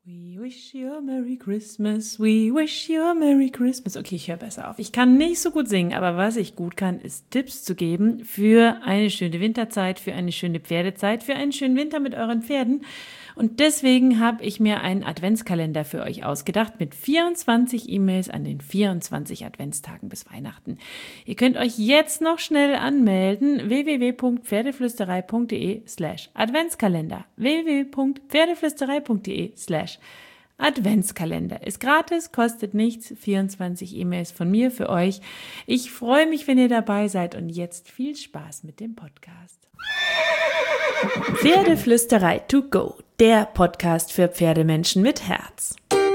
We wish you a Merry Christmas, we wish you a Merry Christmas. Okay, ich höre besser auf. Ich kann nicht so gut singen, aber was ich gut kann, ist Tipps zu geben für eine schöne Winterzeit, für eine schöne Pferdezeit, für einen schönen Winter mit euren Pferden. Und deswegen habe ich mir einen Adventskalender für euch ausgedacht mit 24 E-Mails an den 24 Adventstagen bis Weihnachten. Ihr könnt euch jetzt noch schnell anmelden, www.pferdeflüsterei.de/Adventskalender. www.pferdeflüsterei.de/Adventskalender. Ist gratis, kostet nichts, 24 E-Mails von mir für euch. Ich freue mich, wenn ihr dabei seid und jetzt viel Spaß mit dem Podcast. Pferdeflüsterei to go, der Podcast für Pferdemenschen mit Herz.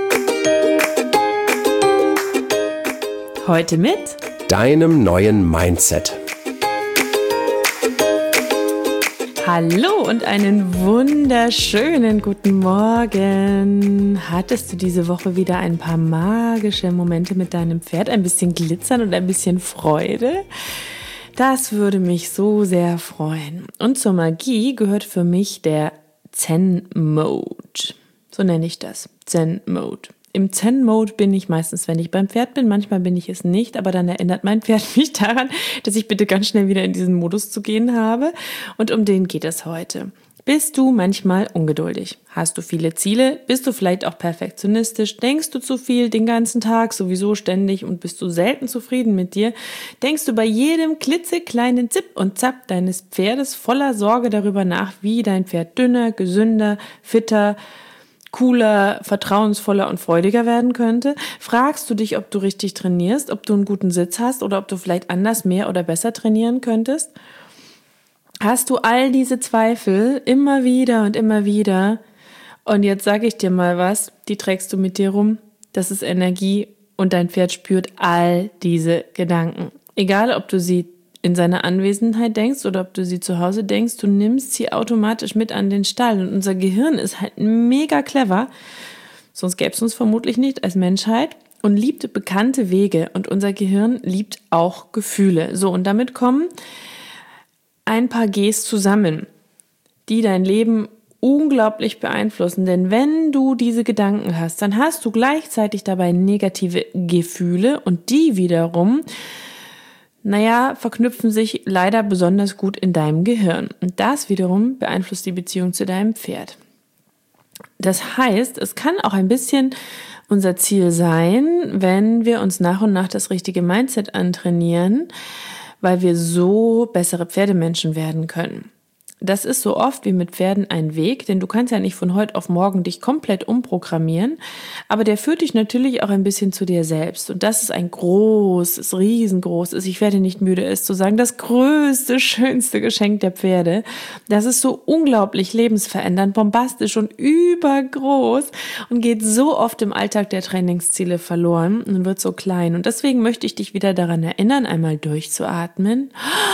Heute mit deinem neuen Mindset. Hallo und einen wunderschönen guten Morgen. Hattest du diese Woche wieder ein paar magische Momente mit deinem Pferd? Ein bisschen Glitzern und ein bisschen Freude? Das würde mich so sehr freuen. Und zur Magie gehört für mich der Zen-Mode. So nenne ich das. Zen-Mode. Im Zen-Mode bin ich meistens, wenn ich beim Pferd bin. Manchmal bin ich es nicht, aber dann erinnert mein Pferd mich daran, dass ich bitte ganz schnell wieder in diesen Modus zu gehen habe. Und um den geht es heute. Bist du manchmal ungeduldig? Hast du viele Ziele? Bist du vielleicht auch perfektionistisch? Denkst du zu viel den ganzen Tag, sowieso ständig und bist du selten zufrieden mit dir? Denkst du bei jedem klitzekleinen Zip und Zap deines Pferdes voller Sorge darüber nach, wie dein Pferd dünner, gesünder, fitter, cooler, vertrauensvoller und freudiger werden könnte? Fragst du dich, ob du richtig trainierst, ob du einen guten Sitz hast oder ob du vielleicht anders, mehr oder besser trainieren könntest? Hast du all diese Zweifel immer wieder und immer wieder? Und jetzt sage ich dir mal was, die trägst du mit dir rum. Das ist Energie und dein Pferd spürt all diese Gedanken. Egal, ob du sie in seiner Anwesenheit denkst oder ob du sie zu Hause denkst, du nimmst sie automatisch mit an den Stall. Und unser Gehirn ist halt mega clever, sonst gäbe es uns vermutlich nicht als Menschheit, und liebt bekannte Wege. Und unser Gehirn liebt auch Gefühle. So, und damit kommen ein paar Gs zusammen, die dein Leben unglaublich beeinflussen. Denn wenn du diese Gedanken hast, dann hast du gleichzeitig dabei negative Gefühle und die wiederum, verknüpfen sich leider besonders gut in deinem Gehirn. Und das wiederum beeinflusst die Beziehung zu deinem Pferd. Das heißt, es kann auch ein bisschen unser Ziel sein, wenn wir uns nach und nach das richtige Mindset antrainieren, weil wir so bessere Pferdemenschen werden können. Das ist so oft wie mit Pferden ein Weg, denn du kannst ja nicht von heute auf morgen dich komplett umprogrammieren, aber der führt dich natürlich auch ein bisschen zu dir selbst. Und das ist ein großes, riesengroßes, ich werde nicht müde es zu sagen, das größte, schönste Geschenk der Pferde. Das ist so unglaublich lebensverändernd, bombastisch und übergroß und geht so oft im Alltag der Trainingsziele verloren und wird so klein. Und deswegen möchte ich dich wieder daran erinnern, einmal durchzuatmen.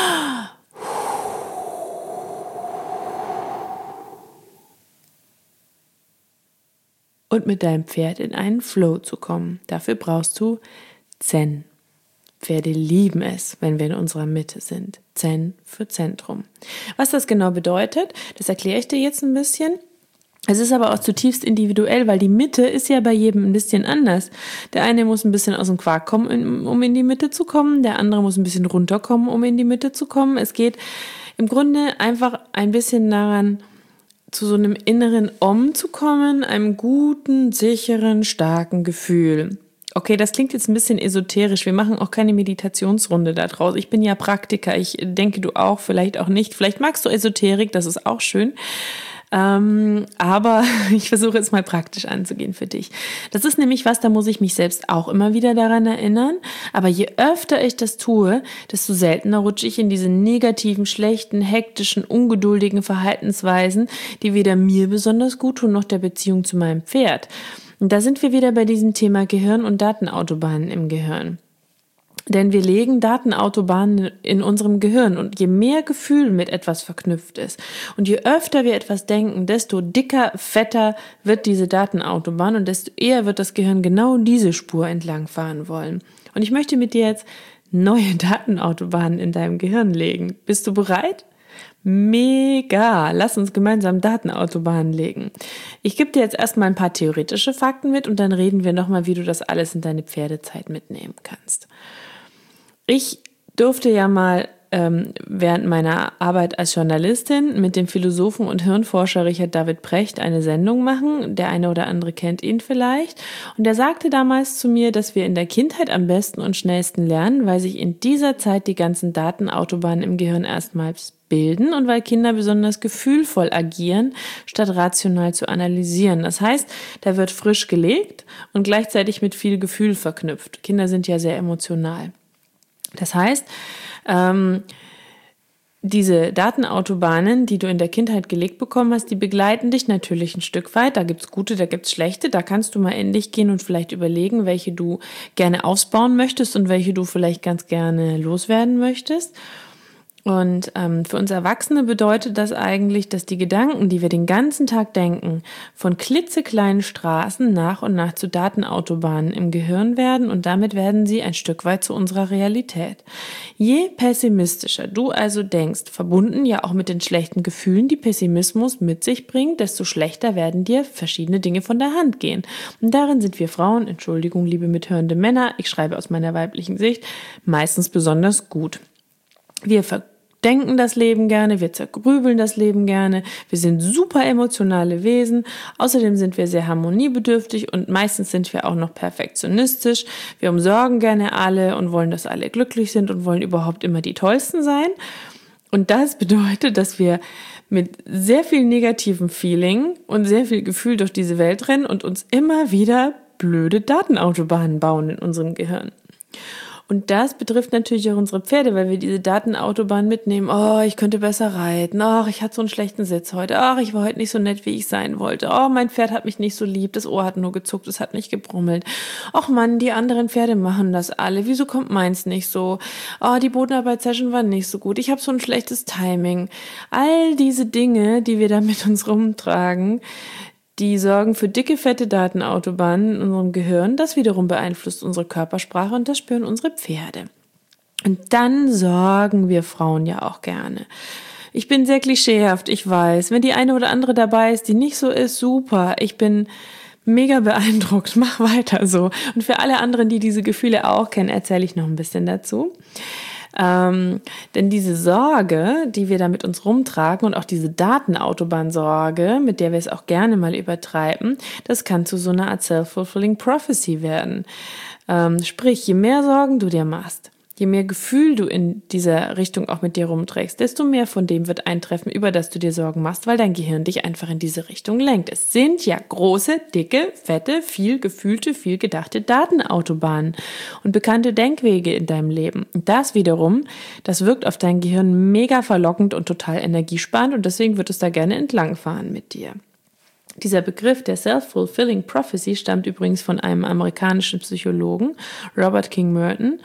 Und mit deinem Pferd in einen Flow zu kommen. Dafür brauchst du Zen. Pferde lieben es, wenn wir in unserer Mitte sind. Zen für Zentrum. Was das genau bedeutet, das erkläre ich dir jetzt ein bisschen. Es ist aber auch zutiefst individuell, weil die Mitte ist ja bei jedem ein bisschen anders. Der eine muss ein bisschen aus dem Quark kommen, um in die Mitte zu kommen. Der andere muss ein bisschen runterkommen, um in die Mitte zu kommen. Es geht im Grunde einfach ein bisschen daran, zu so einem inneren Om zu kommen, einem guten, sicheren, starken Gefühl. Okay, das klingt jetzt ein bisschen esoterisch. Wir machen auch keine Meditationsrunde da draus. Ich bin ja Praktiker. Ich denke, du auch, vielleicht auch nicht. Vielleicht magst du Esoterik, das ist auch schön. Aber ich versuche jetzt mal praktisch anzugehen für dich. Das ist nämlich was, da muss ich mich selbst auch immer wieder daran erinnern. Aber je öfter ich das tue, desto seltener rutsche ich in diese negativen, schlechten, hektischen, ungeduldigen Verhaltensweisen, die weder mir besonders gut tun, noch der Beziehung zu meinem Pferd. Und da sind wir wieder bei diesem Thema Gehirn und Datenautobahnen im Gehirn. Denn wir legen Datenautobahnen in unserem Gehirn und je mehr Gefühl mit etwas verknüpft ist und je öfter wir etwas denken, desto dicker, fetter wird diese Datenautobahn und desto eher wird das Gehirn genau diese Spur entlang fahren wollen. Und ich möchte mit dir jetzt neue Datenautobahnen in deinem Gehirn legen. Bist du bereit? Mega! Lass uns gemeinsam Datenautobahnen legen. Ich gebe dir jetzt erstmal ein paar theoretische Fakten mit und dann reden wir nochmal, wie du das alles in deine Pferdezeit mitnehmen kannst. Ich durfte ja mal während meiner Arbeit als Journalistin mit dem Philosophen und Hirnforscher Richard David Precht eine Sendung machen. Der eine oder andere kennt ihn vielleicht. Und er sagte damals zu mir, dass wir in der Kindheit am besten und schnellsten lernen, weil sich in dieser Zeit die ganzen Datenautobahnen im Gehirn erstmals bilden und weil Kinder besonders gefühlvoll agieren, statt rational zu analysieren. Das heißt, da wird frisch gelegt und gleichzeitig mit viel Gefühl verknüpft. Kinder sind ja sehr emotional. Das heißt, diese Datenautobahnen, die du in der Kindheit gelegt bekommen hast, die begleiten dich natürlich ein Stück weit. Da gibt's gute, da gibt's schlechte. Da kannst du mal in dich gehen und vielleicht überlegen, welche du gerne ausbauen möchtest und welche du vielleicht ganz gerne loswerden möchtest. Und für uns Erwachsene bedeutet das eigentlich, dass die Gedanken, die wir den ganzen Tag denken, von klitzekleinen Straßen nach und nach zu Datenautobahnen im Gehirn werden und damit werden sie ein Stück weit zu unserer Realität. Je pessimistischer du also denkst, verbunden ja auch mit den schlechten Gefühlen, die Pessimismus mit sich bringt, desto schlechter werden dir verschiedene Dinge von der Hand gehen. Und darin sind wir Frauen, Entschuldigung, liebe mithörende Männer, ich schreibe aus meiner weiblichen Sicht, meistens besonders gut. Wir verdenken das Leben gerne, wir zergrübeln das Leben gerne, wir sind super emotionale Wesen, außerdem sind wir sehr harmoniebedürftig und meistens sind wir auch noch perfektionistisch. Wir umsorgen gerne alle und wollen, dass alle glücklich sind und wollen überhaupt immer die Tollsten sein. Und das bedeutet, dass wir mit sehr viel negativem Feeling und sehr viel Gefühl durch diese Welt rennen und uns immer wieder blöde Datenautobahnen bauen in unserem Gehirn. Und das betrifft natürlich auch unsere Pferde, weil wir diese Datenautobahn mitnehmen. Oh, ich könnte besser reiten. Oh, ich hatte so einen schlechten Sitz heute. Oh, ich war heute nicht so nett, wie ich sein wollte. Oh, mein Pferd hat mich nicht so lieb. Das Ohr hat nur gezuckt, es hat nicht gebrummelt. Och Mann, die anderen Pferde machen das alle. Wieso kommt meins nicht so? Oh, die Bodenarbeitssession war nicht so gut. Ich habe so ein schlechtes Timing. All diese Dinge, die wir da mit uns rumtragen, die sorgen für dicke, fette Datenautobahnen in unserem Gehirn. Das wiederum beeinflusst unsere Körpersprache und das spüren unsere Pferde. Und dann sorgen wir Frauen ja auch gerne. Ich bin sehr klischeehaft, ich weiß. Wenn die eine oder andere dabei ist, die nicht so ist, super. Ich bin mega beeindruckt. Mach weiter so. Und für alle anderen, die diese Gefühle auch kennen, erzähle ich noch ein bisschen dazu. Denn diese Sorge, die wir da mit uns rumtragen und auch diese Datenautobahn-Sorge, mit der wir es auch gerne mal übertreiben, das kann zu so einer Art Self-Fulfilling Prophecy werden. Sprich, je mehr Sorgen du dir machst, je mehr Gefühl du in dieser Richtung auch mit dir rumträgst, desto mehr von dem wird eintreffen, über das du dir Sorgen machst, weil dein Gehirn dich einfach in diese Richtung lenkt. Es sind ja große, dicke, fette, viel gefühlte, viel gedachte Datenautobahnen und bekannte Denkwege in deinem Leben. Und das wiederum, das wirkt auf dein Gehirn mega verlockend und total energiesparend und deswegen wird es da gerne entlangfahren mit dir. Dieser Begriff der Self-Fulfilling Prophecy stammt übrigens von einem amerikanischen Psychologen, Robert King Merton.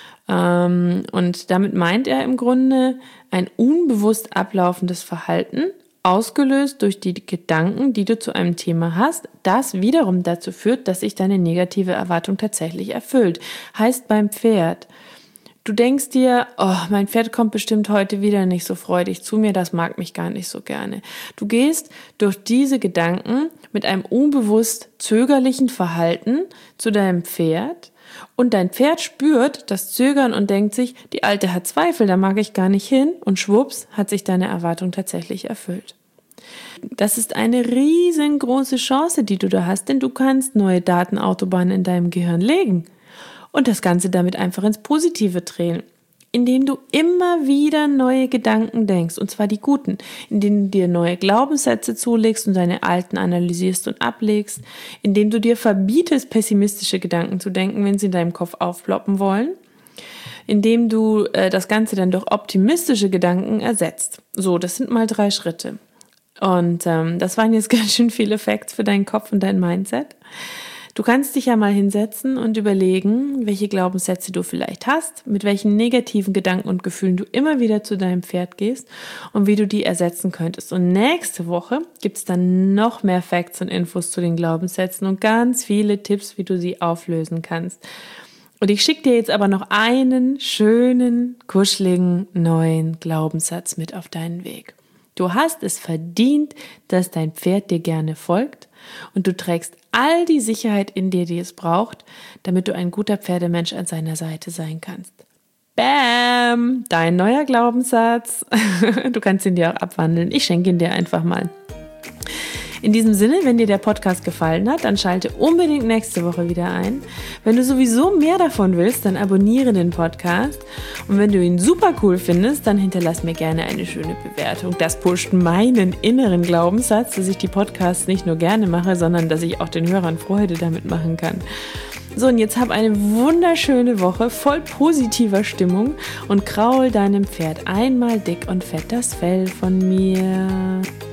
Und damit meint er im Grunde ein unbewusst ablaufendes Verhalten, ausgelöst durch die Gedanken, die du zu einem Thema hast, das wiederum dazu führt, dass sich deine negative Erwartung tatsächlich erfüllt. Heißt beim Pferd, du denkst dir, oh, mein Pferd kommt bestimmt heute wieder nicht so freudig zu mir, das mag mich gar nicht so gerne. Du gehst durch diese Gedanken mit einem unbewusst zögerlichen Verhalten zu deinem Pferd und dein Pferd spürt das Zögern und denkt sich, die Alte hat Zweifel, da mag ich gar nicht hin und schwupps hat sich deine Erwartung tatsächlich erfüllt. Das ist eine riesengroße Chance, die du da hast, denn du kannst neue Datenautobahnen in deinem Gehirn legen und das Ganze damit einfach ins Positive drehen, indem du immer wieder neue Gedanken denkst, und zwar die guten, indem du dir neue Glaubenssätze zulegst und deine alten analysierst und ablegst, indem du dir verbietest, pessimistische Gedanken zu denken, wenn sie in deinem Kopf aufploppen wollen, indem du das Ganze dann durch optimistische Gedanken ersetzt. So, das sind mal 3 Schritte. Und das waren jetzt ganz schön viele Facts für deinen Kopf und dein Mindset. Du kannst dich ja mal hinsetzen und überlegen, welche Glaubenssätze du vielleicht hast, mit welchen negativen Gedanken und Gefühlen du immer wieder zu deinem Pferd gehst und wie du die ersetzen könntest. Und nächste Woche gibt es dann noch mehr Facts und Infos zu den Glaubenssätzen und ganz viele Tipps, wie du sie auflösen kannst. Und ich schicke dir jetzt aber noch einen schönen, kuscheligen, neuen Glaubenssatz mit auf deinen Weg. Du hast es verdient, dass dein Pferd dir gerne folgt und du trägst all die Sicherheit in dir, die es braucht, damit du ein guter Pferdemensch an seiner Seite sein kannst. Bam! Dein neuer Glaubenssatz. Du kannst ihn dir auch abwandeln. Ich schenke ihn dir einfach mal. In diesem Sinne, wenn dir der Podcast gefallen hat, dann schalte unbedingt nächste Woche wieder ein. Wenn du sowieso mehr davon willst, dann abonniere den Podcast. Und wenn du ihn super cool findest, dann hinterlass mir gerne eine schöne Bewertung. Das pusht meinen inneren Glaubenssatz, dass ich die Podcasts nicht nur gerne mache, sondern dass ich auch den Hörern Freude damit machen kann. So, und jetzt hab eine wunderschöne Woche voll positiver Stimmung und kraul deinem Pferd einmal dick und fett das Fell von mir.